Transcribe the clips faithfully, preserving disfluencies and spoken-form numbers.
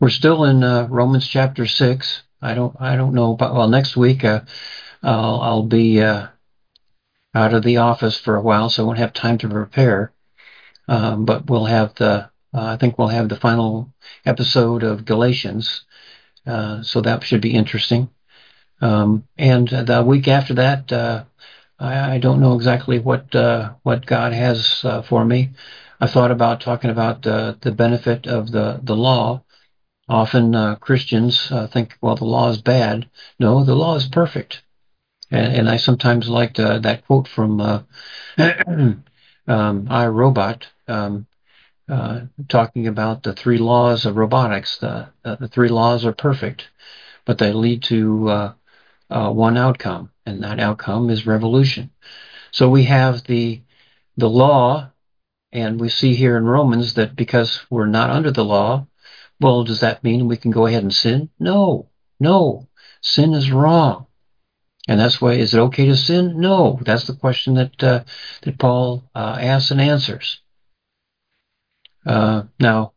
We're still in uh, Romans chapter six. I don't I don't know about, well, next week uh, I'll, I'll be uh, out of the office for a while, so I won't have time to prepare. Um, but we'll have the uh, I think we'll have the final episode of Galatians, uh, so that should be interesting. Um, and the week after that, uh, I, I don't know exactly what uh, what God has uh, for me. I thought about talking about uh, the benefit of the the law. Often uh, Christians uh, think, well, the law is bad. No, the law is perfect. And, and I sometimes liked uh, that quote from uh, um, iRobot, um, uh, talking about the three laws of robotics. The, uh, the three laws are perfect, but they lead to uh, uh, one outcome, and that outcome is revolution. So we have the the law, and we see here in Romans that because we're not under the law, well, does that mean we can go ahead and sin? No, no. Sin is wrong. And that's why, is it okay to sin? No. That's the question that uh, that Paul uh, asks and answers. Uh, now,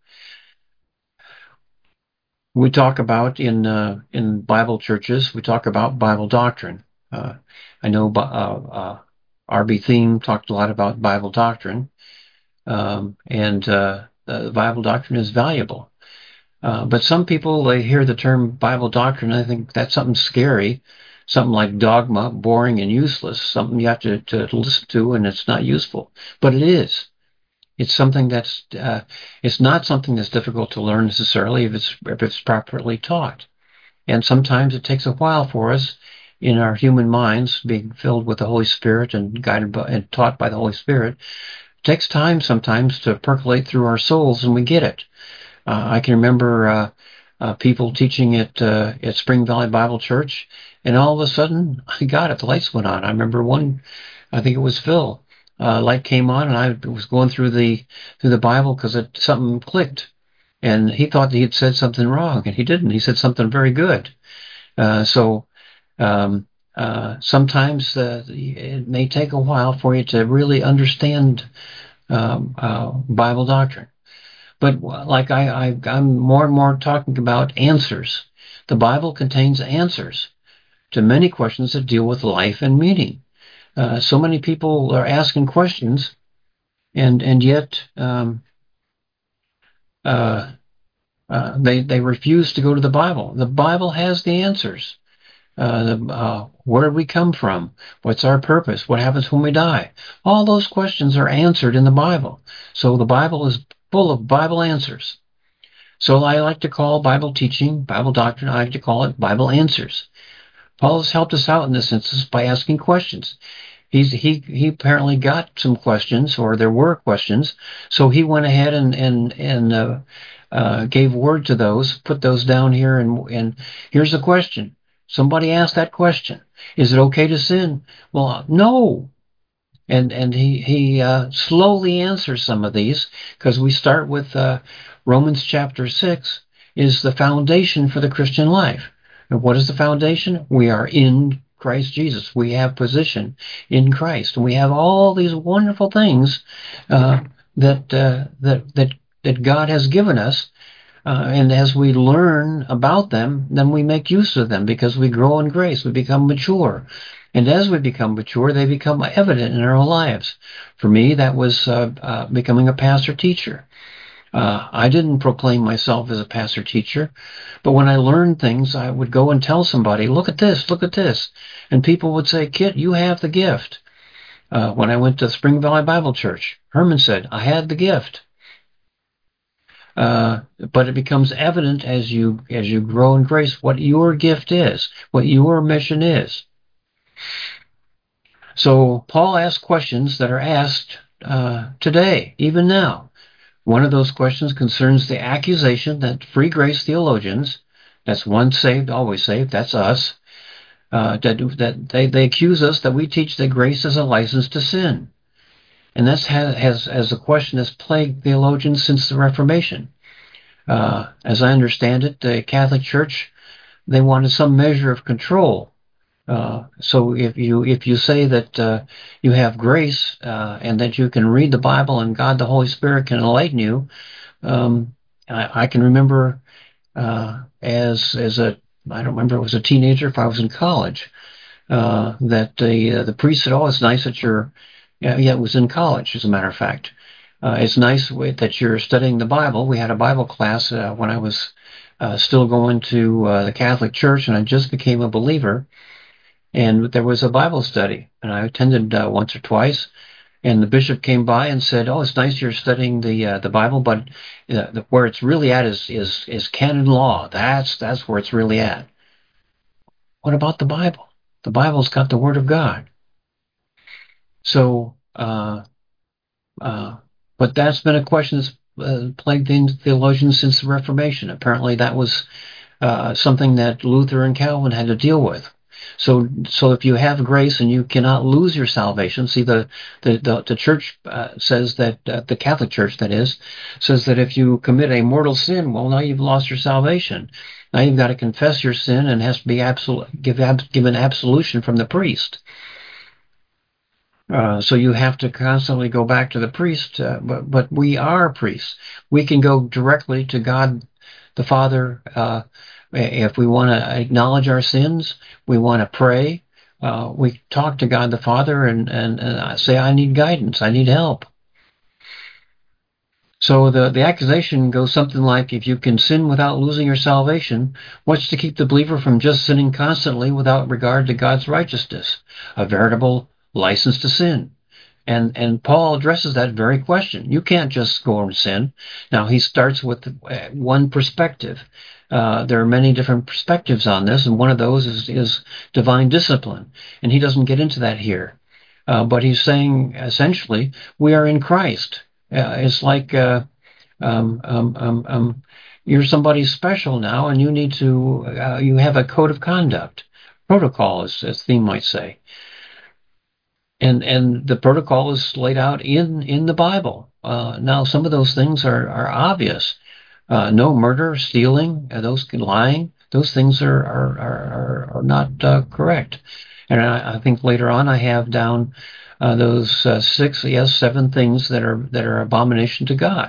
we talk about in uh, in Bible churches, we talk about Bible doctrine. Uh, I know uh, uh, R B Theme talked a lot about Bible doctrine, um, and uh, the Bible doctrine is valuable. Uh, but some people, they hear the term Bible doctrine, and I think that's something scary, something like dogma, boring and useless, something you have to, to listen to, and it's not useful. But it is. It's something that's, uh, it's not something that's difficult to learn necessarily if it's if it's properly taught. And sometimes it takes a while for us in our human minds, being filled with the Holy Spirit and guided by, and taught by the Holy Spirit. It takes time sometimes to percolate through our souls, and we get it. Uh, I can remember uh, uh, people teaching at uh, at Spring Valley Bible Church, and all of a sudden, I got it. The lights went on. I remember one, I think it was Phil. Uh, light came on, and I was going through the through the Bible because it something clicked, and he thought he had said something wrong, and he didn't. He said something very good. Uh, so um, uh, sometimes uh, it may take a while for you to really understand um, uh, Bible doctrine. But like I, I, I'm more and more talking about answers. The Bible contains answers to many questions that deal with life and meaning. Uh, so many people are asking questions, and and yet um, uh, uh, they they refuse to go to the Bible. The Bible has the answers. Uh, the, uh, where did we come from? What's our purpose? What happens when we die? All those questions are answered in the Bible. So the Bible is full of Bible answers. So I like to call Bible teaching, Bible doctrine, I like to call it Bible answers. Paul has helped us out in this instance by asking questions. He's, he he apparently got some questions, or there were questions, so he went ahead and and and uh, uh, gave word to those, put those down here, and and here's the question. Somebody asked that question: is it okay to sin? Well, no. And and he he uh, slowly answers some of these, because we start with uh, Romans chapter six is the foundation for the Christian life. And what is the foundation? We are in Christ Jesus. We have position in Christ, and we have all these wonderful things uh, that uh, that that that God has given us. Uh, and as we learn about them, then we make use of them because we grow in grace. We become mature. And as we become mature, they become evident in our lives. For me, that was uh, uh, becoming a pastor-teacher. Uh, I didn't proclaim myself as a pastor-teacher, but when I learned things, I would go and tell somebody, look at this, look at this. And people would say, Kit, you have the gift. Uh, when I went to Spring Valley Bible Church, Herman said, I had the gift. Uh, but it becomes evident as you as you grow in grace what your gift is, what your mission is. So Paul asks questions that are asked uh, today, even now. One of those questions concerns the accusation that free grace theologians, that's once saved, always saved, that's us, uh, that, that they, they accuse us that we teach that grace is a license to sin. And that's has, has as a question has plagued theologians since the Reformation. Uh, as I understand it, the Catholic Church, they wanted some measure of control. Uh, so if you if you say that uh, you have grace uh, and that you can read the Bible and God the Holy Spirit can enlighten you, um, I, I can remember uh, as as a I don't remember if it was a teenager, if I was in college, uh, that the uh, the priest said, "Oh, it's nice that you're." Yeah, yeah, it was in college, as a matter of fact. Uh, it's nice that you're studying the Bible. We had a Bible class uh, when I was uh, still going to uh, the Catholic Church, and I just became a believer. And there was a Bible study, and I attended uh, once or twice. And the bishop came by and said, "Oh, it's nice you're studying the uh, the Bible, but uh, the, where it's really at is is is canon law. That's that's where it's really at. What about the Bible? The Bible's got the Word of God." So, uh, uh, but that's been a question that's uh, plagued theologians since the Reformation. Apparently, that was uh, something that Luther and Calvin had to deal with. So, so if you have grace and you cannot lose your salvation, see the the the, the church uh, says that uh, the Catholic Church, that is, says that if you commit a mortal sin, well, now you've lost your salvation. Now you've got to confess your sin and has to be absolute, give ab, given absolution from the priest. Uh, so you have to constantly go back to the priest, uh, but but we are priests. We can go directly to God the Father. Uh, if we want to acknowledge our sins, we want to pray. Uh, we talk to God the Father and, and, and say, "I need guidance. I need help." So the, the accusation goes something like, if you can sin without losing your salvation, what's to keep the believer from just sinning constantly without regard to God's righteousness? A veritable license to sin. And and Paul addresses that very question. You can't just go and sin. Now, he starts with one perspective. Uh, there are many different perspectives on this, and one of those is, is divine discipline. And he doesn't get into that here. Uh, but he's saying, essentially, we are in Christ. Uh, it's like uh, um, um, um, um, you're somebody special now, and you need to, uh, you have a code of conduct. Protocol, as, as Theme might say. And and the protocol is laid out in, in the Bible. Uh, now, some of those things are, are obvious. Uh, no murder, stealing, uh, those lying, those things are are are, are not uh, correct. And I, I think later on I have down uh, those uh, six, yes, seven things that are that are abomination to God.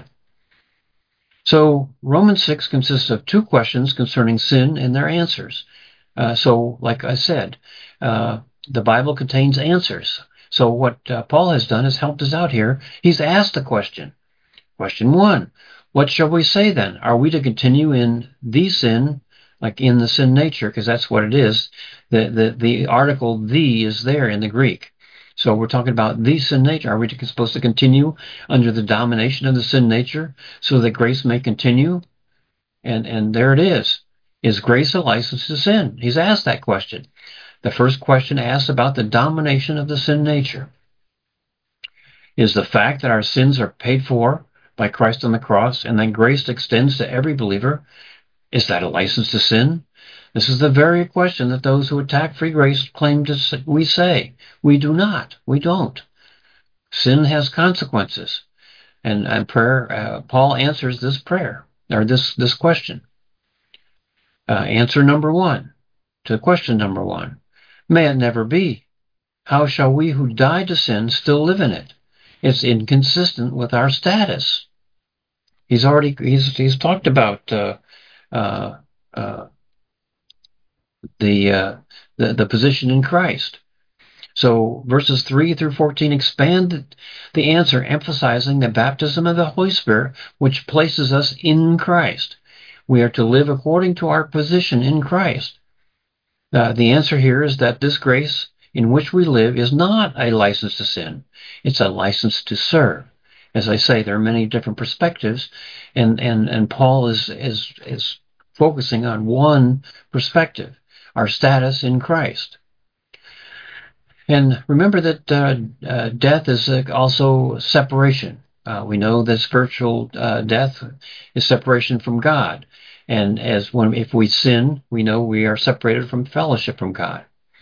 So Romans six consists of two questions concerning sin and their answers. Uh, so, like I said, uh, the Bible contains answers. So what uh, Paul has done is helped us out here. He's asked a question. Question one, what shall we say then? Are we to continue in the sin, like in the sin nature, because that's what it is. The, the, the article the is there in the Greek. So we're talking about the sin nature. Are we supposed to continue under the domination of the sin nature so that grace may continue? And, and there it is. Is grace a license to sin? He's asked that question. The first question asks about the domination of the sin nature. Is the fact that our sins are paid for by Christ on the cross and that grace extends to every believer, is that a license to sin? This is the very question that those who attack free grace claim to say. We say, we do not. We don't. Sin has consequences. And, and prayer, uh, Paul answers this prayer, or this, this question. Uh, answer number one to question number one. May it never be. How shall we who died to sin still live in it? It's inconsistent with our status. He's already he's he's talked about uh, uh, uh, the, uh, the the position in Christ. So verses three through fourteen expand the answer, emphasizing the baptism of the Holy Spirit, which places us in Christ. We are to live according to our position in Christ. Uh, the answer here is that this grace in which we live is not a license to sin. It's a license to serve. As I say, there are many different perspectives, and, and, and Paul is, is, is focusing on one perspective, our status in Christ. And remember that uh, uh, death is uh, also separation. Uh, we know that spiritual uh, death is separation from God. And as when if we sin, we know we are separated from fellowship from God.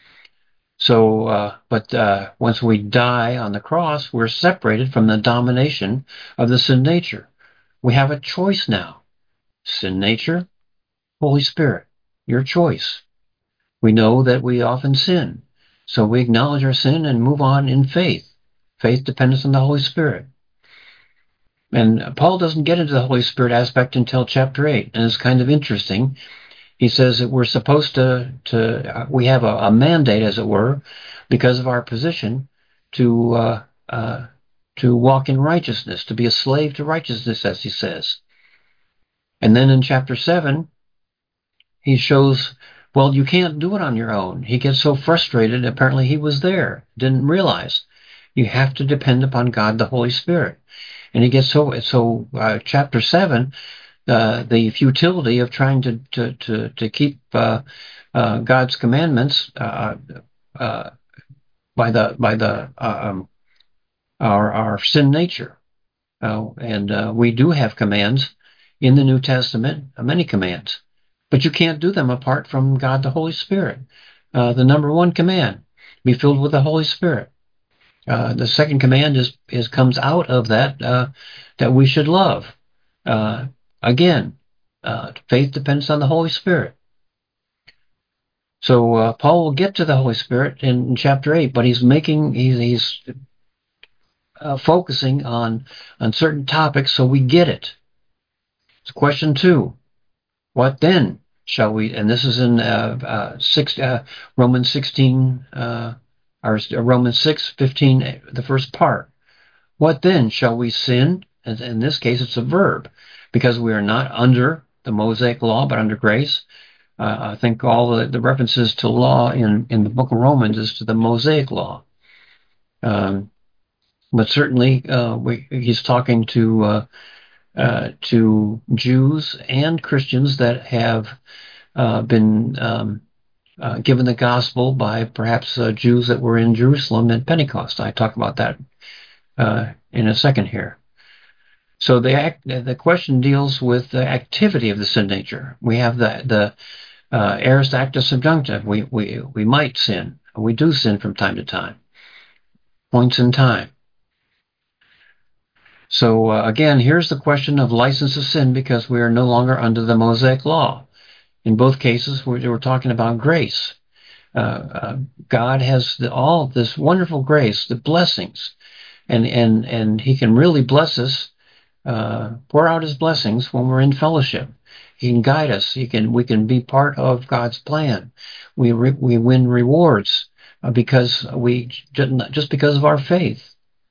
So, uh, but uh, once we die on the cross, we're separated from the domination of the sin nature. We have a choice now. Sin nature, Holy Spirit, your choice. We know that we often sin. So we acknowledge our sin and move on in faith. Faith depends on the Holy Spirit. And Paul doesn't get into the Holy Spirit aspect until chapter eight, and it's kind of interesting. He says that we're supposed to, to we have a, a mandate, as it were, because of our position, to uh, uh, to walk in righteousness, to be a slave to righteousness, as he says. And then in chapter seven, he shows, well, you can't do it on your own. He gets so frustrated. Apparently he was there, didn't realize. You have to depend upon God, the Holy Spirit. And he gets so, so uh, chapter seven, uh, the futility of trying to, to, to, to keep uh, uh, God's commandments uh, uh, by the, by the uh, um, our, our sin nature. Uh, and uh, we do have commands in the New Testament, uh, many commands. But you can't do them apart from God the Holy Spirit. Uh, the number one command, be filled with the Holy Spirit. Uh, the second command is, is comes out of that, uh, that we should love. Uh, again, uh, faith depends on the Holy Spirit. So uh, Paul will get to the Holy Spirit in, in chapter eight, but he's making, he's, he's uh, focusing on, on certain topics so we get it. So question two, what then shall we, and this is in uh, uh, six, uh, Romans sixteen, uh, or Romans six fifteen, the first part. What then shall we sin? And in this case, it's a verb, because we are not under the Mosaic law, but under grace. Uh, I think all the, the references to law in, in the book of Romans is to the Mosaic law. Um, but certainly, uh, we, he's talking to uh, uh, to Jews and Christians that have uh, been um, uh, given the gospel by perhaps uh, Jews that were in Jerusalem at Pentecost. I talk about that uh, in a second here. So the act, the question deals with the activity of the sin nature. We have the the uh, aorist actus subjunctive. We we we might sin. We do sin from time to time. Points in time. So uh, again, here's the question of license to sin, because we are no longer under the Mosaic law. In both cases, we're, we're talking about grace. Uh, uh, God has the, all this wonderful grace, the blessings, and and and He can really bless us, uh, pour out His blessings when we're in fellowship. He can guide us. He can we can be part of God's plan. We re, we win rewards uh, because we just because of our faith.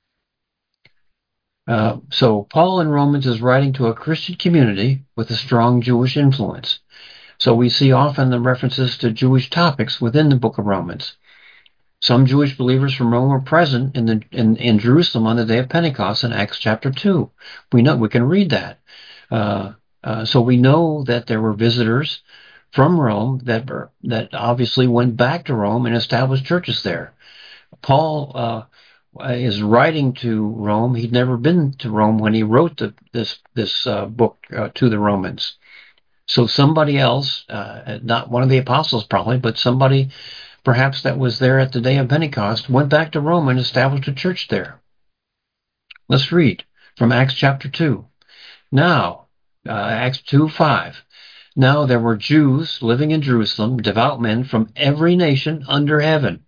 Uh, so Paul in Romans is writing to a Christian community with a strong Jewish influence. So we see often the references to Jewish topics within the book of Romans. Some Jewish believers from Rome were present in, the, in, in Jerusalem on the day of Pentecost in Acts chapter two. We know we can read that. Uh, uh, so we know that there were visitors from Rome that were, that obviously went back to Rome and established churches there. Paul uh, is writing to Rome. He'd never been to Rome when he wrote the, this this uh, book uh, to the Romans. So somebody else, uh, not one of the apostles probably, but somebody perhaps that was there at the day of Pentecost, went back to Rome and established a church there. Let's read from Acts chapter two. Now, uh, Acts two five. Now there were Jews living in Jerusalem, devout men from every nation under heaven.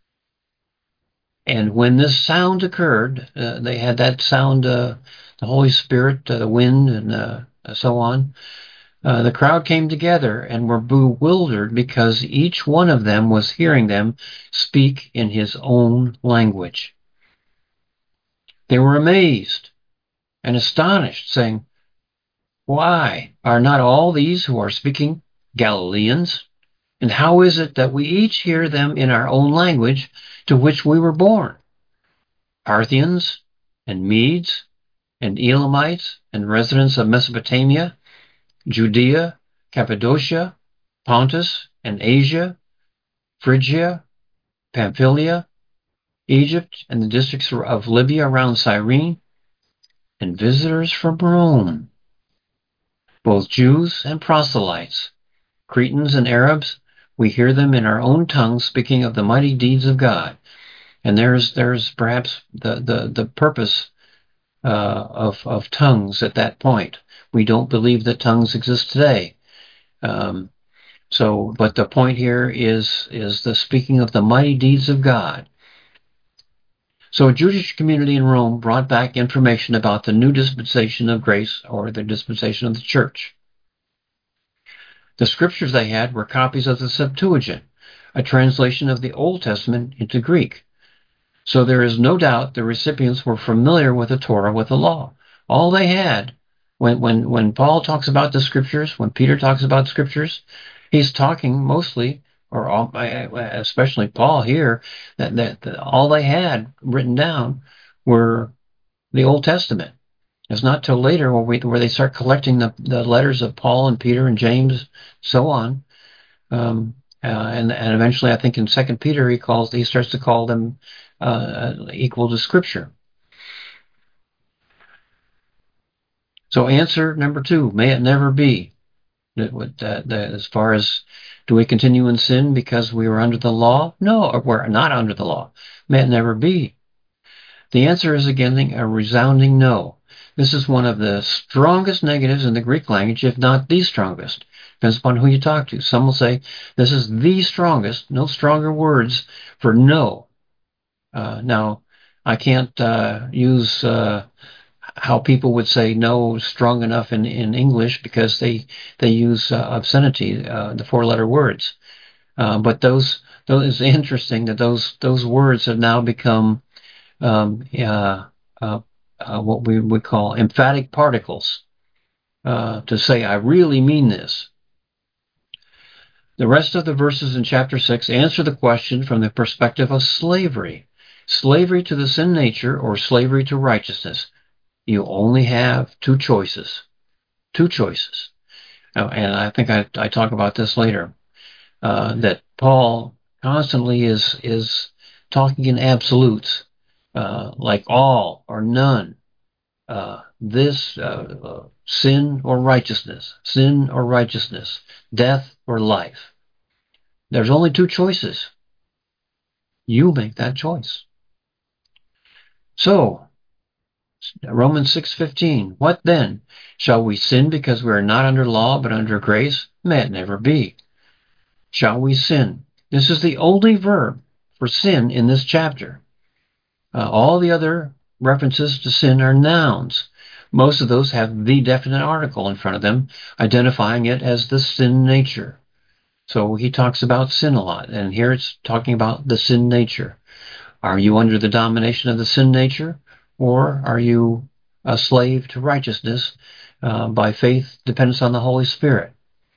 And when this sound occurred, uh, they had that sound, uh, the Holy Spirit, uh, the wind, and uh, so on. Uh, the crowd came together and were bewildered because each one of them was hearing them speak in his own language. They were amazed and astonished, saying, "Why, are not all these who are speaking Galileans? And how is it that we each hear them in our own language to which we were born? Parthians and Medes and Elamites and residents of Mesopotamia, Judea, Cappadocia, Pontus and Asia, Phrygia, Pamphylia, Egypt, and the districts of Libya around Cyrene, and visitors from Rome, both Jews and proselytes, Cretans and Arabs. We hear them in our own tongues speaking of the mighty deeds of God." And there's there's perhaps the the the purpose uh, of of tongues at that point. We don't believe that tongues exist today. Um, so, but the point here is is the speaking of the mighty deeds of God. So a Jewish community in Rome brought back information about the new dispensation of grace, or the dispensation of the church. The scriptures they had were copies of the Septuagint, a translation of the Old Testament into Greek. So there is no doubt the recipients were familiar with the Torah, with the law. All they had, when, when, when Paul talks about the scriptures, when Peter talks about scriptures, he's talking mostly, or all, especially Paul here, that, that, that all they had written down were the Old Testament. It's not till later where, we, where they start collecting the, the letters of Paul and Peter and James, so on. Um, uh, and, and eventually, I think in Second Peter, he calls he starts to call them uh, equal to Scripture. So, answer number two: may it never be. That, that, that as far as, do we continue in sin because we were under the law? No, or we're not under the law. May it never be. The answer is again a resounding no. This is one of the strongest negatives in the Greek language, if not the strongest. Depends upon who you talk to. Some will say this is the strongest, no stronger words for no. Uh, now, I can't uh, use uh, how people would say no strong enough in, in English, because they they use uh, obscenity, uh, the four-letter words. Uh, but those those it's interesting that those those words have now become um, uh, uh, uh, what we would call emphatic particles, uh, to say I really mean this. The rest of the verses in chapter six answer the question from the perspective of slavery. Slavery to the sin nature or slavery to righteousness. You only have two choices. Two choices. Uh, and I think I, I talk about this later. Uh, that Paul constantly is is talking in absolutes, uh, like all or none, uh, this uh, uh, sin or righteousness, sin or righteousness, death or life. There's only two choices. You make that choice. So, Romans six fifteen, what then? Shall we sin because we are not under law but under grace? May it never be. Shall we sin? This is the only verb for sin in this chapter. Uh, all the other references to sin are nouns. Most of those have the definite article in front of them, identifying it as the sin nature. So he talks about sin a lot, and here it's talking about the sin nature. Are you under the domination of the sin nature, or are you a slave to righteousness uh, by faith, dependence on the Holy Spirit?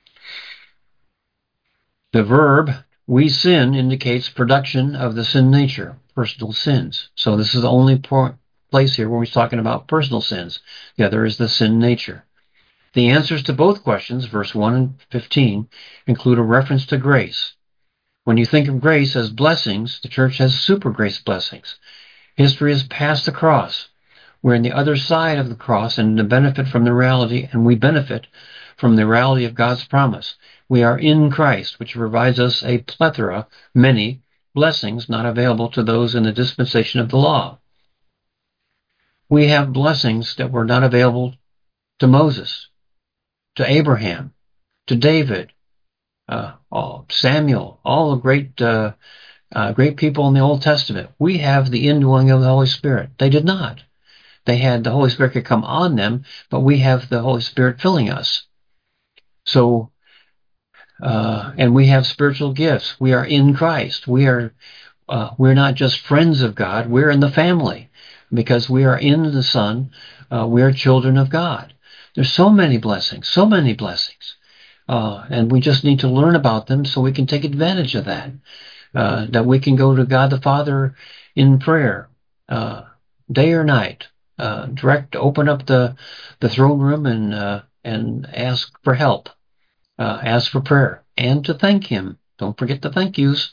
The verb we sin indicates production of the sin nature, personal sins. So this is the only point, place here where he's talking about personal sins. The other is the sin nature. The answers to both questions, verse one and fifteen, include a reference to grace. When you think of grace as blessings, the church has super grace blessings. History is past the cross. We're in the other side of the cross and to benefit from the reality, and we benefit from the reality of God's promise. We are in Christ, which provides us a plethora, many blessings not available to those in the dispensation of the law. We have blessings that were not available to Moses, to Abraham, to David, uh, all, Samuel, all the great uh, uh, great people in the Old Testament. We have the indwelling of the Holy Spirit. They did not. They had the Holy Spirit could come on them, but we have the Holy Spirit filling us. So, uh, and we have spiritual gifts. We are in Christ. We are, uh, we're not just friends of God. We're in the family because we are in the Son. Uh, we are children of God. There's so many blessings, so many blessings. Uh, and we just need to learn about them so we can take advantage of that. Uh, that we can go to God the Father in prayer, uh, day or night. Uh, direct, open up the the throne room and uh, and ask for help, uh, ask for prayer, and to thank Him. Don't forget the thank yous.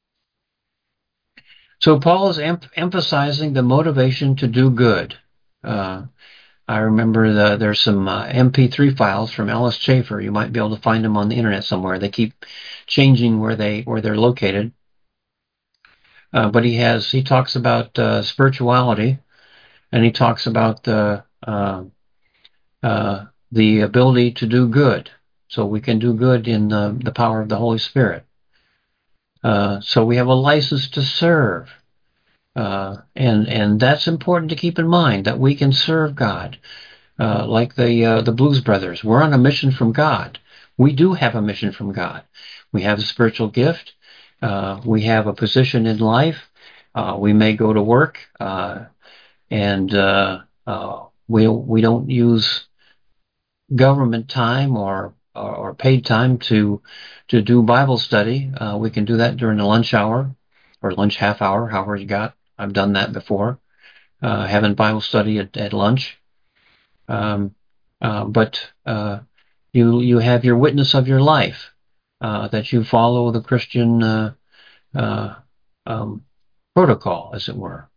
So Paul is em- emphasizing the motivation to do good. Uh, I remember the, there's some uh, M P three files from Alice Chafer. You might be able to find them on the internet somewhere. They keep changing where they where they're located. Uh, but he has he talks about uh, spirituality. And he talks about the uh, uh, the ability to do good. So we can do good in the, the power of the Holy Spirit. Uh, so we have a license to serve. Uh, and and that's important to keep in mind, that we can serve God. Uh, like the uh, the Blues Brothers, we're on a mission from God. We do have a mission from God. We have a spiritual gift. Uh, we have a position in life. Uh, we may go to work, uh, and uh, uh, we we don't use government time or or, or paid time to to do Bible study. Uh, we can do that during the lunch hour or lunch half hour, however you got. I've done that before, uh, having Bible study at, at lunch. Um, uh, but uh, you you have your witness of your life, uh, that you follow the Christian uh, uh, um, protocol, as it were.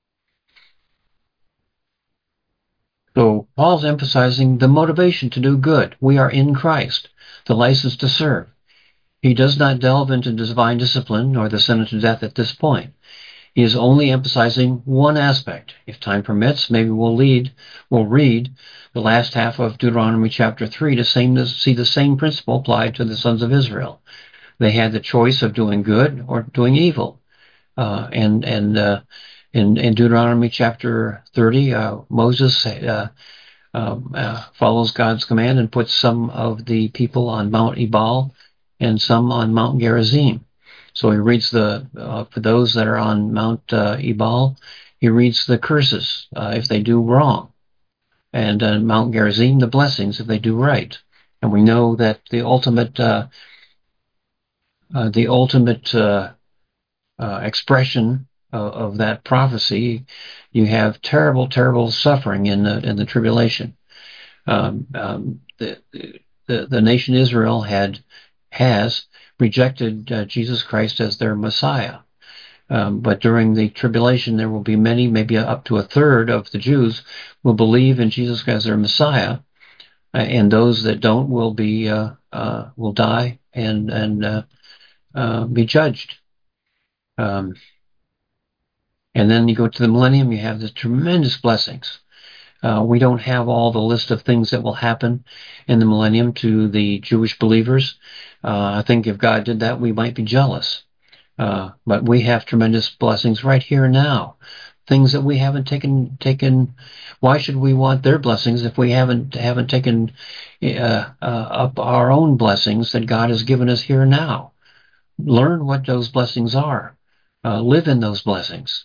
So Paul's emphasizing the motivation to do good. We are in Christ, the license to serve. He does not delve into divine discipline or the sentence to death at this point. He is only emphasizing one aspect. If time permits, maybe we'll lead, we'll read the last half of Deuteronomy chapter three to see the same principle applied to the sons of Israel. They had the choice of doing good or doing evil. Uh, and and uh, in, in Deuteronomy chapter thirty, uh, Moses uh, um, uh, follows God's command and puts some of the people on Mount Ebal and some on Mount Gerizim. So he reads the, uh, for those that are on Mount uh, Ebal, he reads the curses uh, if they do wrong. And uh, Mount Gerizim, the blessings if they do right. And we know that the ultimate, uh, uh, the ultimate uh, uh, expression of, of that prophecy, you have terrible, terrible suffering in the in the tribulation. Um, um, the, the the nation Israel had has rejected uh, Jesus Christ as their Messiah. Um, but during the tribulation, there will be many, maybe up to a third of the Jews will believe in Jesus as their Messiah, uh, and those that don't will be uh, uh, will die and and uh, uh, be judged. Um, and then you go to the millennium, you have the tremendous blessings. Uh, we don't have all the list of things that will happen in the millennium to the Jewish believers. Uh, I think if God did that, we might be jealous. Uh, but we have tremendous blessings right here and now. Things that we haven't taken taken. Why should we want their blessings if we haven't haven't taken uh, uh, up our own blessings that God has given us here and now? Learn what those blessings are. Uh, live in those blessings.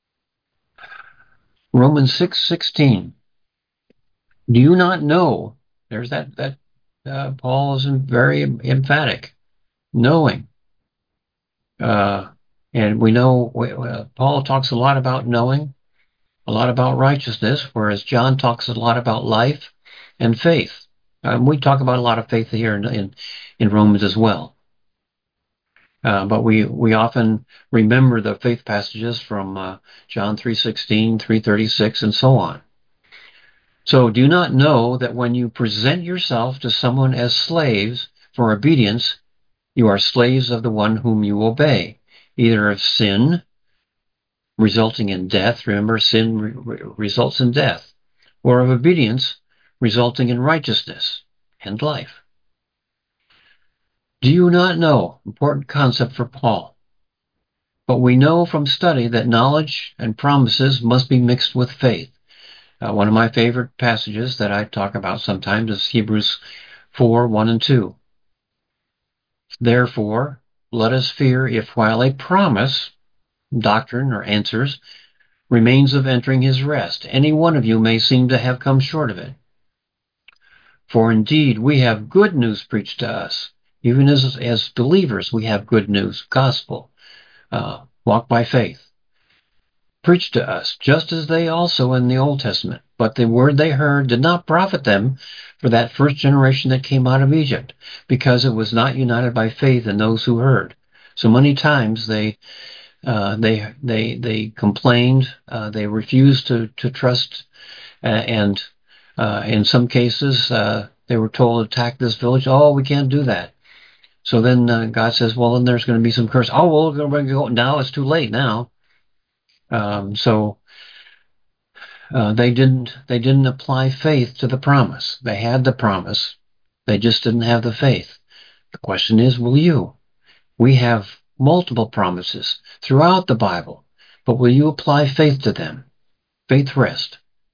Romans six sixteen. Do you not know? There's that that uh, Paul is very emphatic. Knowing, uh, and we know uh, Paul talks a lot about knowing, a lot about righteousness, whereas John talks a lot about life and faith. Um, we talk about a lot of faith here in in, in Romans as well. Uh, but we, we often remember the faith passages from uh, John three sixteen, three thirty-six, and so on. So do you not know that when you present yourself to someone as slaves for obedience, you are slaves of the one whom you obey, either of sin, resulting in death, remember sin re- results in death, or of obedience, resulting in righteousness and life. Do you not know? Important concept for Paul. But we know from study that knowledge and promises must be mixed with faith. Uh, one of my favorite passages that I talk about sometimes is Hebrews four, one and two. Therefore, let us fear if while a promise, doctrine or answers, remains of entering his rest, any one of you may seem to have come short of it. For indeed we have good news preached to us. Even as, as believers, we have good news, gospel, uh, walk by faith, preached to us, just as they also in the Old Testament. But the word they heard did not profit them for that first generation that came out of Egypt, because it was not united by faith in those who heard. So many times they uh, they they they complained, uh, they refused to to trust, uh, and uh, in some cases uh, they were told to attack this village. Oh, we can't do that. So then uh, God says, well, then there's going to be some curse. Oh, well, we're going to go now. It's too late now. Um, so uh, they didn't they didn't apply faith to the promise. They had the promise, they just didn't have the faith. The question is, will you? We have multiple promises throughout the Bible but will you apply faith to them? Faith rest.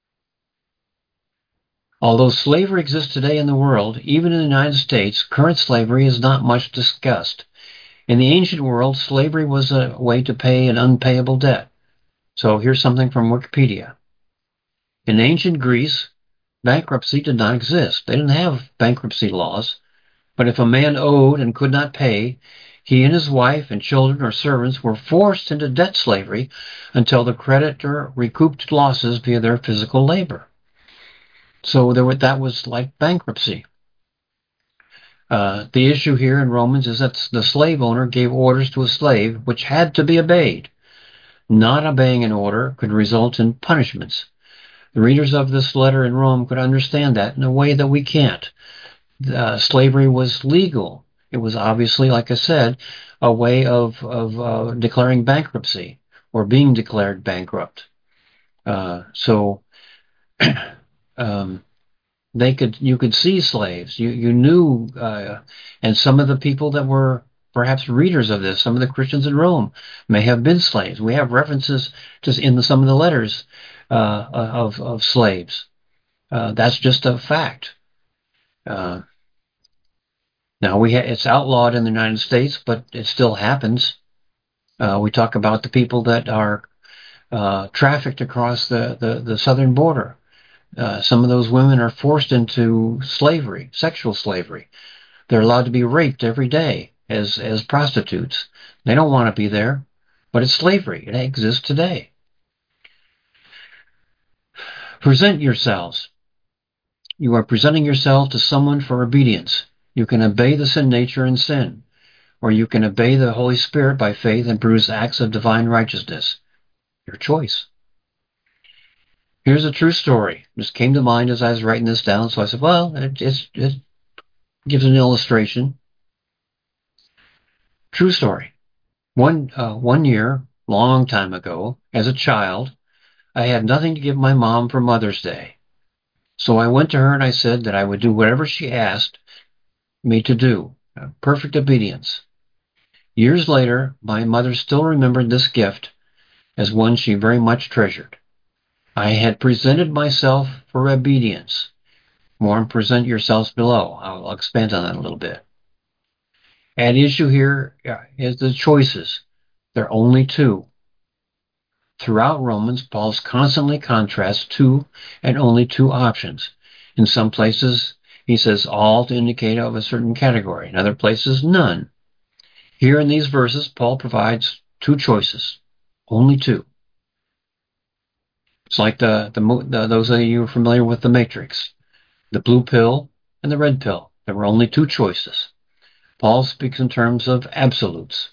Although slavery exists today in the world, even in the United States, current slavery is not much discussed. In the ancient world, slavery was a way to pay an unpayable debt. So here's something from Wikipedia. In ancient Greece, bankruptcy did not exist. They didn't have bankruptcy laws. But if a man owed and could not pay, he and his wife and children or servants were forced into debt slavery until the creditor recouped losses via their physical labor. So there were, that was like bankruptcy. Uh, the issue here in Romans is that the slave owner gave orders to a slave which had to be obeyed. Not obeying an order could result in punishments. The readers of this letter in Rome could understand that in a way that we can't. Uh, slavery was legal. It was obviously, like I said, a way of, of uh, declaring bankruptcy or being declared bankrupt. Uh, so um, they could, you could see slaves. You you knew, uh, and some of the people that were perhaps readers of this, some of the Christians in Rome may have been slaves. We have references just in the, some of the letters uh, of of slaves. Uh, that's just a fact. Uh, now we ha- it's outlawed in the United States, but it still happens. Uh, we talk about the people that are uh, trafficked across the, the, the southern border. Uh, some of those women are forced into slavery, sexual slavery. They're allowed to be raped every day as, as prostitutes. They don't want to be there, but it's slavery. It exists today. Present yourselves. You are presenting yourself to someone for obedience. You can obey the sin nature and sin, or you can obey the Holy Spirit by faith and produce acts of divine righteousness. Your choice. Here's a true story. This came to mind as I was writing this down, so I said, well, it, it's, it gives an illustration. True story. One, uh, one year, long time ago, as a child, I had nothing to give my mom for Mother's Day. So I went to her and I said that I would do whatever she asked me to do. Uh, perfect obedience. Years later, my mother still remembered this gift as one she very much treasured. I had presented myself for obedience. More on present yourselves below. I'll expand on that a little bit. At issue here is the choices. There are only two. Throughout Romans, Paul constantly contrasts two and only two options. In some places, he says all to indicate of a certain category. In other places, none. Here in these verses, Paul provides two choices. Only two. It's like the, the, the those of you who are familiar with the Matrix. The blue pill and the red pill. There were only two choices. Paul speaks in terms of absolutes.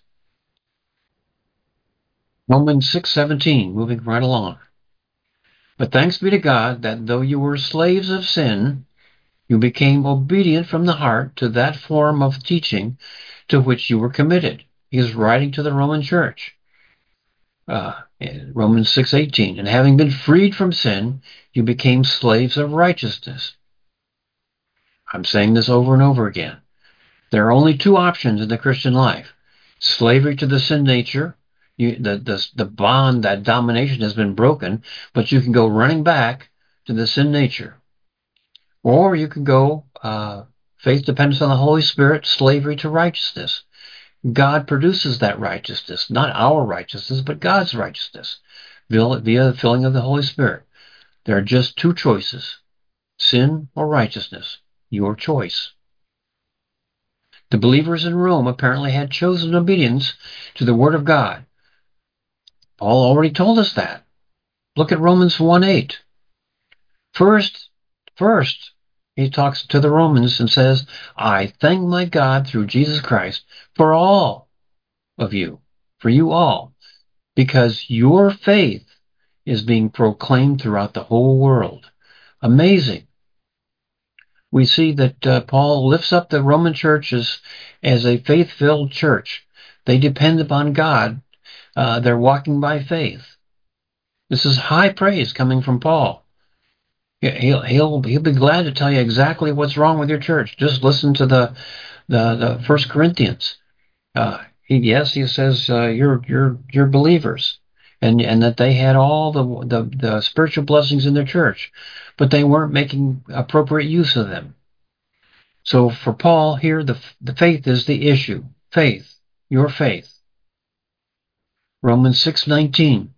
Romans six seventeen, moving right along. But thanks be to God that though you were slaves of sin, you became obedient from the heart to that form of teaching to which you were committed. He is writing to the Roman church. Uh, Romans six eighteen. And having been freed from sin, you became slaves of righteousness. I'm saying this over and over again. There are only two options in the Christian life. Slavery to the sin nature. You, the, the, the bond, that domination has been broken, but you can go running back to the sin nature. Or you can go uh, faith dependence on the Holy Spirit, slavery to righteousness. God produces that righteousness, not our righteousness, but God's righteousness via the filling of the Holy Spirit. There are just two choices, sin or righteousness, your choice. The believers in Rome apparently had chosen obedience to the Word of God. Paul already told us that. Look at Romans one eight. First, first, he talks to the Romans and says, I thank my God through Jesus Christ for all of you, for you all, because your faith is being proclaimed throughout the whole world. Amazing. We see that uh, Paul lifts up the Roman church as, as a faith-filled church. They depend upon God. Uh, they're walking by faith. This is high praise coming from Paul. He'll, he'll, he'll be glad to tell you exactly what's wrong with your church. Just listen to the, the, the First Corinthians. Uh, he, yes, he says, uh, you're, you're, you're believers. and and that they had all the, the the spiritual blessings in their church, but they weren't making appropriate use of them. So for Paul here, the the faith is the issue. Faith, your faith. Romans six nineteen.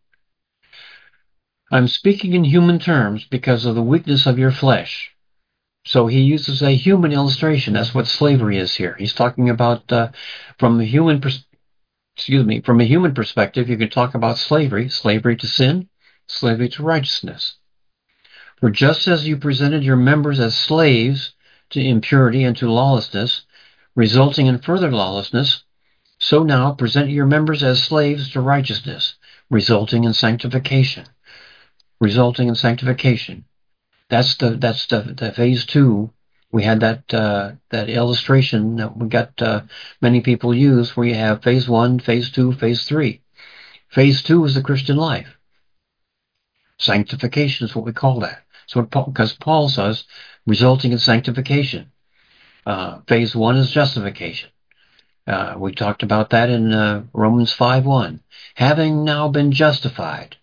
I'm speaking in human terms because of the weakness of your flesh. So he uses a human illustration. That's what slavery is here. He's talking about uh, from a human pers- excuse me, from a human perspective, you can talk about slavery, slavery to sin, slavery to righteousness. For just as you presented your members as slaves to impurity and to lawlessness, resulting in further lawlessness, so now present your members as slaves to righteousness, resulting in sanctification. Resulting in sanctification. That's the that's the, the phase two. We had that uh, that illustration that we got uh, many people use, where you have phase one, phase two, phase three. Phase two is the Christian life. Sanctification is what we call that. So because Paul, Paul says, resulting in sanctification. Uh, phase one is justification. Uh, we talked about that in uh, Romans five one. Having now been justified.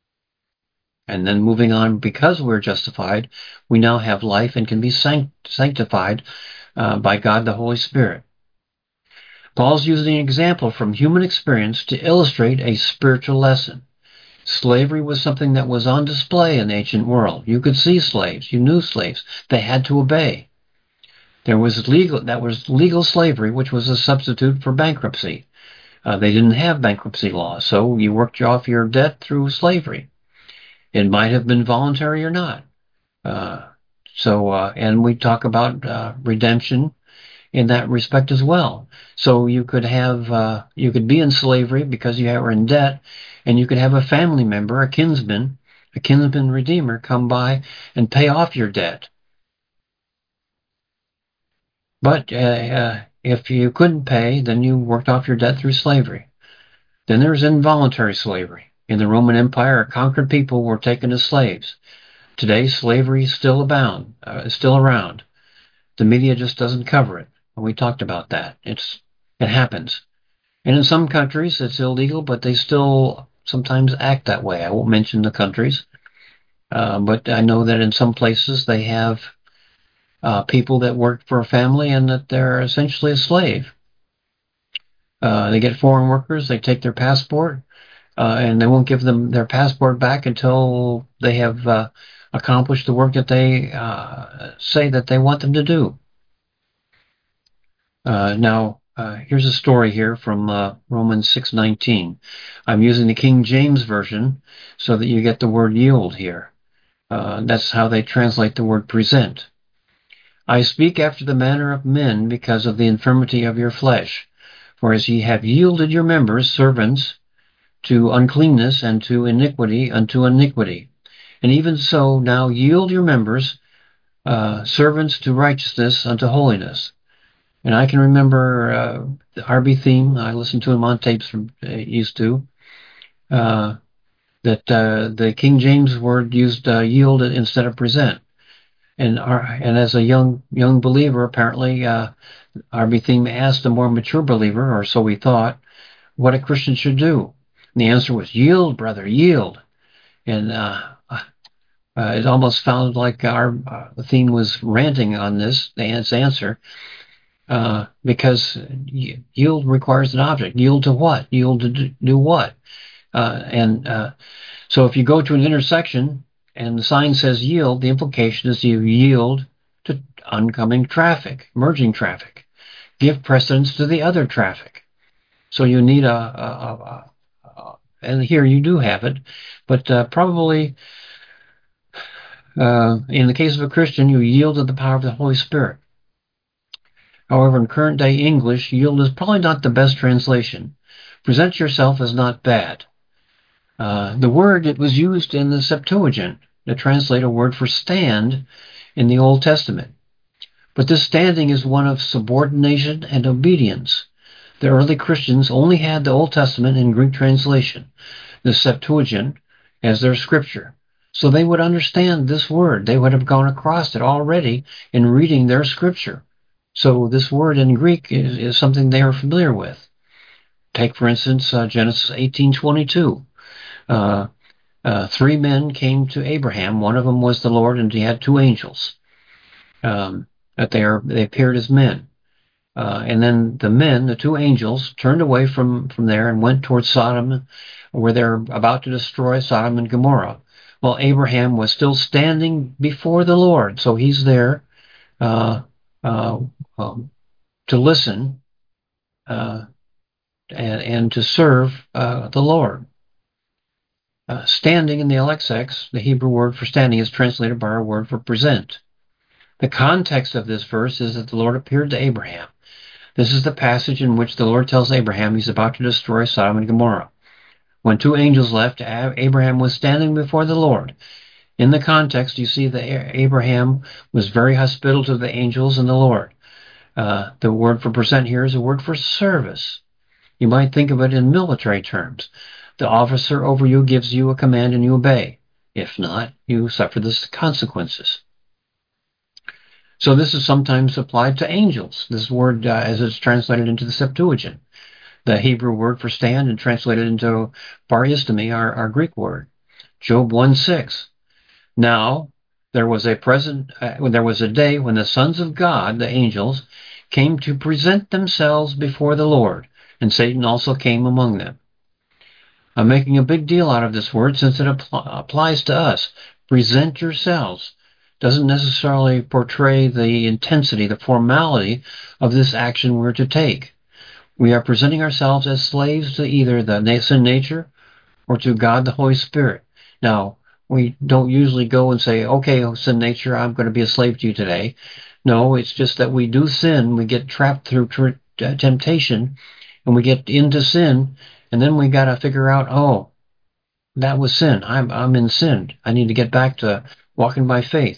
And then moving on, because we're justified, we now have life and can be sanct- sanctified uh, by God the Holy Spirit. Paul's using an example from human experience to illustrate a spiritual lesson. Slavery was something that was on display in the ancient world. You could see slaves. You knew slaves. They had to obey. There was legal, that was legal slavery, which was a substitute for bankruptcy. Uh, they didn't have bankruptcy law, so you worked off your debt through slavery. It might have been voluntary or not. Uh, so, uh, and we talk about uh, redemption in that respect as well. So you could have, uh, you could be in slavery because you were in debt, and you could have a family member, a kinsman, a kinsman redeemer come by and pay off your debt. But uh, uh, if you couldn't pay, then you worked off your debt through slavery. Then there's involuntary slavery. In the Roman Empire, conquered people were taken as slaves. Today, slavery is still abound, uh, is still around. The media just doesn't cover it. We talked about that. It's it happens, and in some countries it's illegal, but they still sometimes act that way. I won't mention the countries, uh, but I know that in some places they have uh, people that work for a family and that they're essentially a slave. Uh, they get foreign workers. They take their passport. Uh, and they won't give them their passport back until they have uh, accomplished the work that they uh, say that they want them to do. Uh, now, uh, here's a story here from uh, Romans six nineteen. I'm using the King James Version so that you get the word yield here. Uh, that's how they translate the word present. I speak after the manner of men because of the infirmity of your flesh. For as ye have yielded your members servants to uncleanness, and to iniquity unto iniquity. And even so now yield your members uh, servants to righteousness unto holiness. And I can remember uh, the R B theme. I listened to him on tapes from uh, used to. Uh, that uh, the King James word used uh, yield instead of present. And our, and as a young young believer, apparently uh, R B theme asked a more mature believer, or so we thought, what a Christian should do. And the answer was, yield, brother, yield. And uh, uh, it almost sounded like our uh, theme was ranting on this, the answer, uh, because yield requires an object. Yield to what? Yield to do what? Uh, and uh, so if you go to an intersection and the sign says yield, the implication is you yield to oncoming traffic, merging traffic. Give precedence to the other traffic. So you need a, a, a and here you do have it, but uh, probably uh, in the case of a Christian, you yield to the power of the Holy Spirit. However, in current day English, yield is probably not the best translation. Present yourself as not bad. Uh, the word it was used in the Septuagint to translate a word for stand in the Old Testament. But this standing is one of subordination and obedience. The early Christians only had the Old Testament in Greek translation, the Septuagint, as their scripture. So they would understand this word. They would have gone across it already in reading their scripture. So this word in Greek is, is something they are familiar with. Take, for instance, uh, Genesis eighteen twenty-two. Uh, uh, three men came to Abraham. One of them was the Lord, and he had two angels. Um, that they are they appeared as men. Uh, and then the men, the two angels, turned away from, from there and went towards Sodom, where they're about to destroy Sodom and Gomorrah. Well, Abraham was still standing before the Lord, so he's there uh, uh, um, to listen uh, and, and to serve uh, the Lord. Uh, standing in the L X X, the Hebrew word for standing is translated by our word for present. The context of this verse is that the Lord appeared to Abraham. This is the passage in which the Lord tells Abraham he's about to destroy Sodom and Gomorrah. When two angels left, Abraham was standing before the Lord. In the context, you see that Abraham was very hospitable to the angels and the Lord. Uh, the word for present here is a word for service. You might think of it in military terms. The officer over you gives you a command and you obey. If not, you suffer the consequences. So this is sometimes applied to angels. This word, uh, as it's translated into the Septuagint. The Hebrew word for stand and translated into paristemi, our, our Greek word. Job one six. Now, there was a present, uh, there was a day when the sons of God, the angels, came to present themselves before the Lord, and Satan also came among them. I'm making a big deal out of this word since it apl- applies to us. Present yourselves. Doesn't necessarily portray the intensity, the formality of this action we're to take. We are presenting ourselves as slaves to either the sin nature or to God the Holy Spirit. Now, we don't usually go and say, okay, oh, sin nature, I'm going to be a slave to you today. No, it's just that we do sin. We get trapped through tr- temptation, and we get into sin, and then we got to figure out, oh, that was sin. I'm I'm in sin. I need to get back to walking by faith.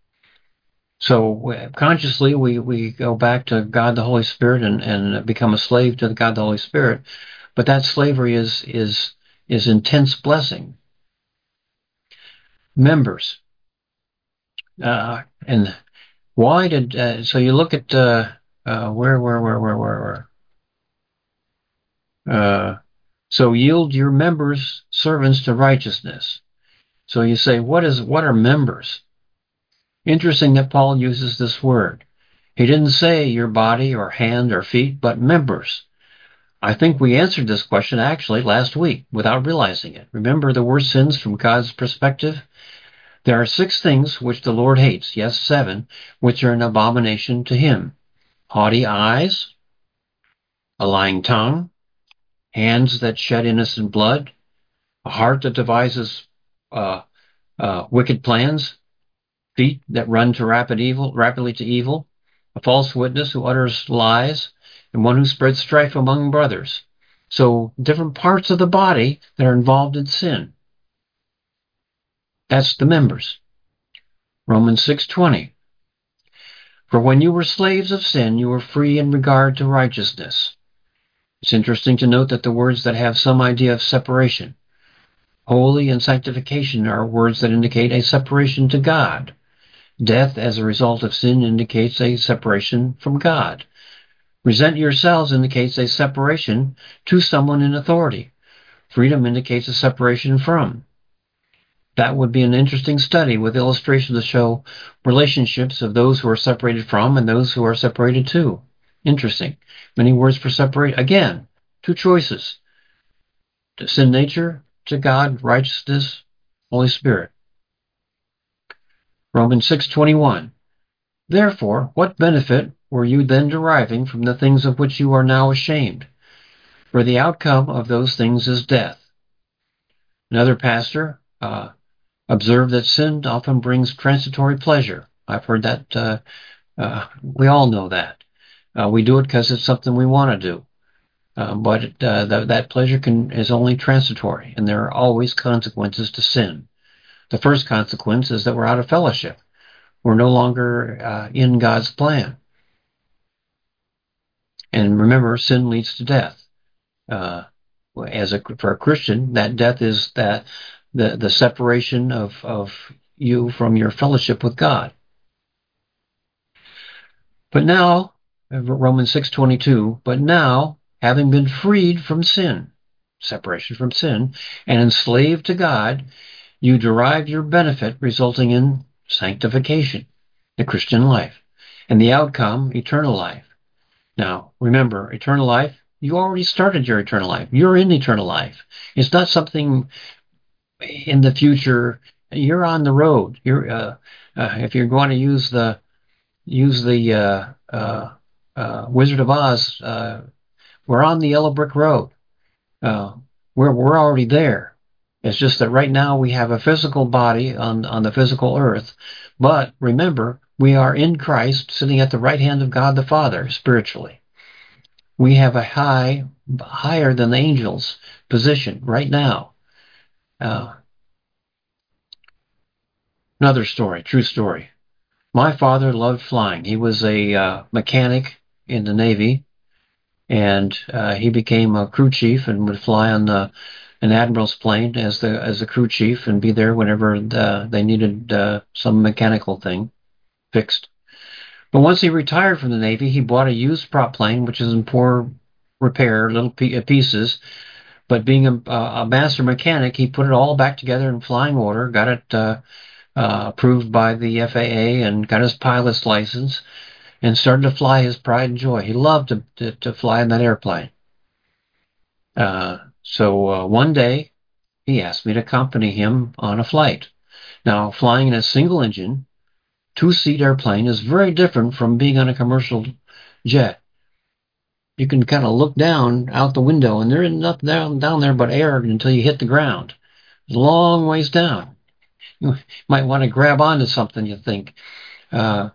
So consciously, we, we go back to God the Holy Spirit and, and become a slave to God the Holy Spirit. But that slavery is is is intense blessing. Members. Uh, and why did, uh, so you look at, uh, uh, where, where, where, where, where, where? Uh, so yield your members servants to righteousness. So you say, what is, what are members? Interesting that Paul uses this word. He didn't say your body or hand or feet, but members. I think we answered this question actually last week without realizing it. Remember the worst sins from God's perspective? There are six things which the Lord hates, yes, seven, which are an abomination to him. Haughty eyes, a lying tongue, hands that shed innocent blood, a heart that devises uh, uh, wicked plans, feet that run to rapid evil, rapidly to evil, a false witness who utters lies, and one who spreads strife among brothers. So different parts of the body that are involved in sin. That's the members. Romans six twenty. For when you were slaves of sin, you were free in regard to righteousness. It's interesting to note that the words that have some idea of separation, holy and sanctification, are words that indicate a separation to God. Death as a result of sin indicates a separation from God. Present yourselves indicates a separation to someone in authority. Freedom indicates a separation from. That would be an interesting study with illustrations to show relationships of those who are separated from and those who are separated to. Interesting. Many words for separate. Again, two choices. To sin nature, to God, righteousness, Holy Spirit. Romans six twenty-one. Therefore, what benefit were you then deriving from the things of which you are now ashamed? For the outcome of those things is death. Another pastor uh, observed that sin often brings transitory pleasure. I've heard that. Uh, uh, we all know that. Uh, we do it because it's something we want to do. Uh, but uh, th- that pleasure can is only transitory, and there are always consequences to sin. The first consequence is that we're out of fellowship. We're no longer uh, in God's plan. And remember, sin leads to death. Uh, as a for a Christian, that death is that the the separation of of you from your fellowship with God. But now, Romans six twenty-two. But now, having been freed from sin. separation from sin, and enslaved to God, you derive your benefit, resulting in sanctification, the Christian life, and the outcome, eternal life. Now, remember, eternal life, you already started your eternal life. You're in eternal life. It's not something in the future. You're on the road. You're uh, uh, if you're going to use the use the uh, uh, uh, Wizard of Oz, uh, we're on the yellow brick road. Uh, we're we're already there. It's just that right now we have a physical body on on the physical earth, but remember, we are in Christ, sitting at the right hand of God the Father spiritually. We have a high, higher than the angels position right now. Uh, another story, true story. My father loved flying. He was a uh, mechanic in the Navy, and uh, he became a crew chief and would fly on the, an admiral's plane as the as the crew chief and be there whenever the, they needed uh, some mechanical thing fixed. But once he retired from the Navy, he bought a used prop plane, which is in poor repair, little pieces. But being a, a master mechanic, he put it all back together in flying order, got it uh, uh, approved by the F A A, and got his pilot's license, and started to fly his pride and joy. He loved to, to, to fly in that airplane. Uh, so uh, one day, he asked me to accompany him on a flight. Now, flying in a single engine, two-seat airplane is very different from being on a commercial jet. You can kind of look down out the window, and there isn't nothing down, down there but air until you hit the ground. It's a long ways down. You might want to grab onto something, you think. Uh,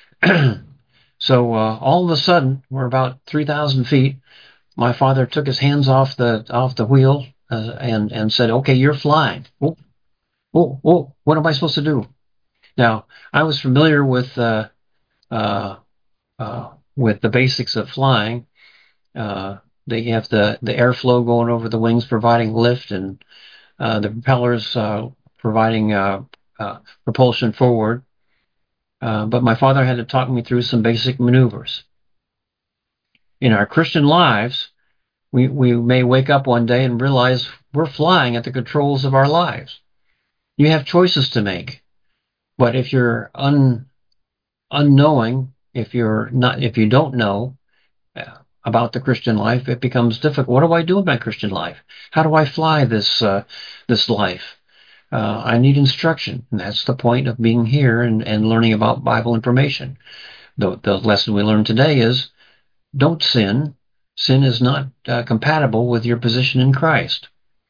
so uh, all of a sudden, we're about three thousand feet. My father took his hands off the off the wheel uh, and and said, "Okay, you're flying." Oh, oh, oh! What am I supposed to do? Now, I was familiar with uh, uh, uh, with the basics of flying. Uh, they have the the airflow going over the wings, providing lift, and uh, the propellers uh, providing uh, uh, propulsion forward. Uh, but my father had to talk me through some basic maneuvers. In our Christian lives, we, we may wake up one day and realize we're flying at the controls of our lives. You have choices to make. But if you're un, unknowing, if you're not, if you don't know uh, about the Christian life, it becomes difficult. What do I do in my Christian life? How do I fly this uh, this life? Uh, I need instruction, and that's the point of being here and, and learning about Bible information. The, the lesson we learned today is don't sin. Sin is not uh, compatible with your position in Christ.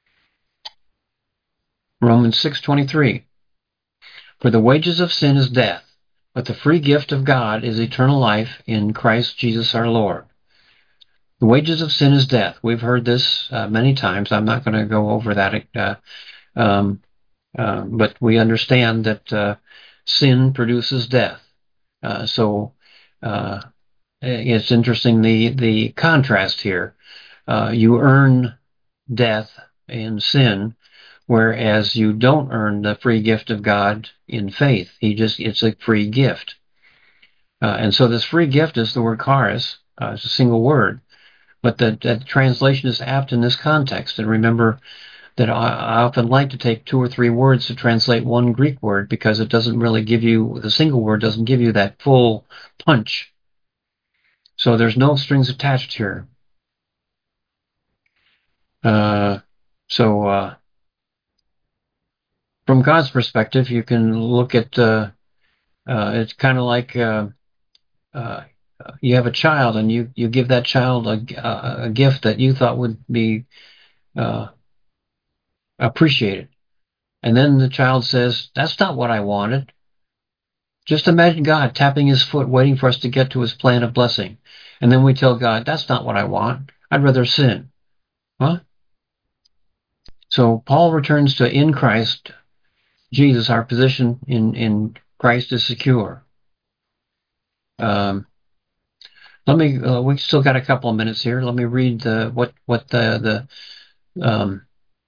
Romans six twenty-three. For the wages of sin is death, but the free gift of God is eternal life in Christ Jesus our Lord. The wages of sin is death. We've heard this uh, many times. I'm not going to go over that, uh, um, uh, but we understand that uh, sin produces death. Uh, so uh, it's interesting the the contrast here. Uh, you earn death in sin, whereas you don't earn the free gift of God in faith. He just it's a free gift. Uh, and so this free gift is the word charis. Uh, it's a single word, but the, the translation is apt in this context. And remember that I, I often like to take two or three words to translate one Greek word because it doesn't really give you, the single word doesn't give you that full punch. So there's no strings attached here. Uh, so uh, from God's perspective, you can look at uh, uh, it's kind of like uh, uh, you have a child and you, you give that child a, a gift that you thought would be uh, appreciated. And then the child says, that's not what I wanted. Just imagine God tapping his foot, waiting for us to get to his plan of blessing. And then we tell God, that's not what I want. I'd rather sin. Huh? So Paul returns to in Christ Jesus, our position in, in Christ is secure. Um, let me, uh, we still got a couple of minutes here. Let me read the, what, what the, the, um,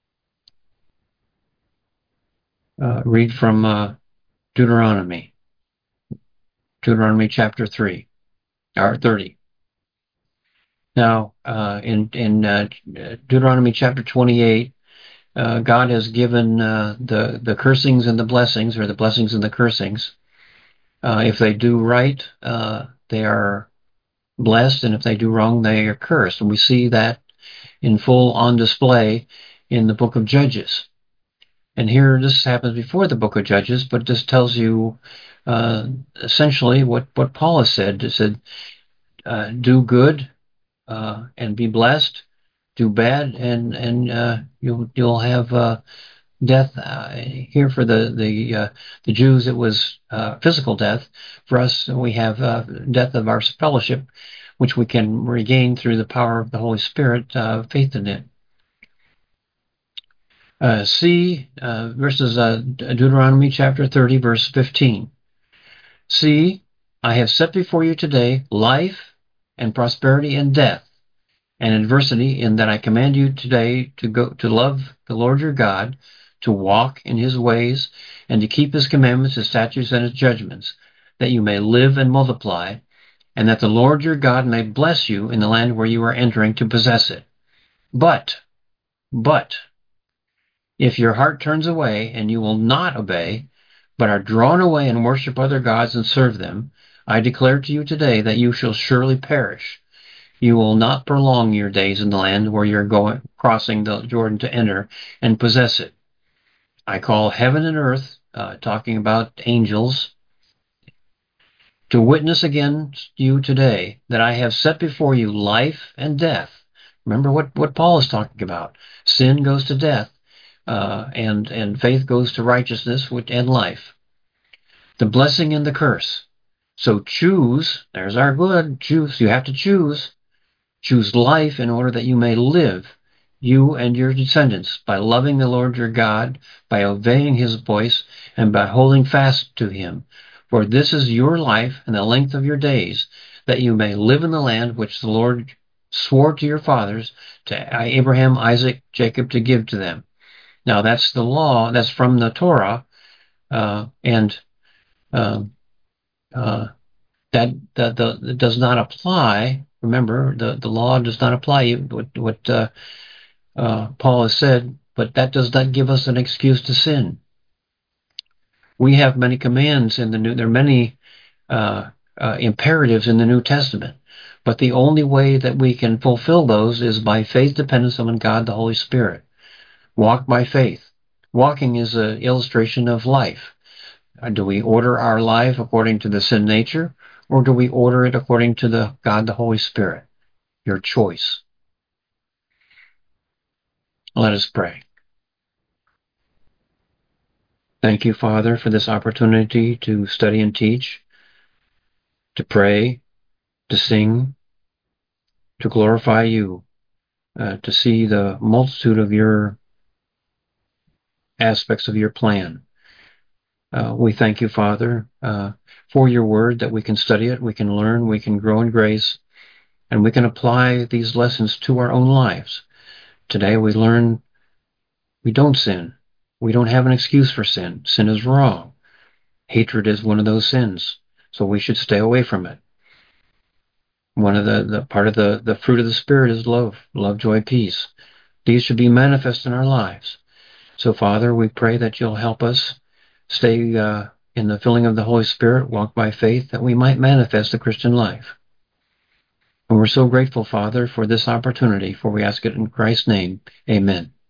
uh, read from, uh, Deuteronomy, Deuteronomy chapter three, or thirty. Now, uh, in in uh, Deuteronomy chapter twenty-eight, uh, God has given uh, the the cursings and the blessings, or the blessings and the cursings. Uh, if they do right, uh, they are blessed, and if they do wrong, they are cursed. And we see that in full on display in the book of Judges. And here, this happens before the book of Judges, but this tells you uh, essentially what, what Paul has said. It said, uh, do good uh, and be blessed, do bad, and and uh, you'll you'll have uh, death. Uh, here for the the uh, the Jews, it was uh, physical death. For us, we have uh, death of our fellowship, which we can regain through the power of the Holy Spirit, uh, faith in it. Uh, see uh, verses uh, Deuteronomy chapter thirty, verse fifteen. See, I have set before you today life and prosperity and death and adversity, in that I command you today to go to love the Lord your God, to walk in his ways, and to keep his commandments, his statutes, and his judgments, that you may live and multiply, and that the Lord your God may bless you in the land where you are entering to possess it. But, but, if your heart turns away and you will not obey, but are drawn away and worship other gods and serve them, I declare to you today that you shall surely perish. You will not prolong your days in the land where you're going, crossing the Jordan to enter and possess it. I call heaven and earth, uh, talking about angels, to witness against you today that I have set before you life and death. Remember what, what Paul is talking about. Sin goes to death, uh, and, and faith goes to righteousness and life. The blessing and the curse. So choose, there's our good, choose, you have to choose. Choose life in order that you may live, you and your descendants, by loving the Lord your God, by obeying his voice, and by holding fast to him. For this is your life and the length of your days, that you may live in the land which the Lord swore to your fathers, to Abraham, Isaac, Jacob, to give to them. Now that's the law, that's from the Torah, uh, and uh, uh, that, that, the, that does not apply. Remember, the, the law does not apply what, what uh, uh, Paul has said, but that does not give us an excuse to sin. We have many commands in the New, there are many uh, uh, imperatives in the New Testament, but the only way that we can fulfill those is by faith dependence on God, the Holy Spirit. Walk by faith. Walking is an illustration of life. Do we order our life according to the sin nature, or do we order it according to the God, the Holy Spirit? Your choice. Let us pray. Thank you, Father, for this opportunity to study and teach, to pray, to sing, to glorify you, uh, to see the multitude of your aspects of your plan. Uh, we thank you, Father, uh, for your word, that we can study it, we can learn, we can grow in grace, and we can apply these lessons to our own lives. Today we learn we don't sin. We don't have an excuse for sin. Sin is wrong. Hatred is one of those sins, so we should stay away from it. One of the, the part of the, the fruit of the Spirit is love, love, joy, peace. These should be manifest in our lives. So, Father, we pray that you'll help us stay uh, in the filling of the Holy Spirit, walk by faith, that we might manifest the Christian life. And we're so grateful, Father, for this opportunity, for we ask it in Christ's name. Amen.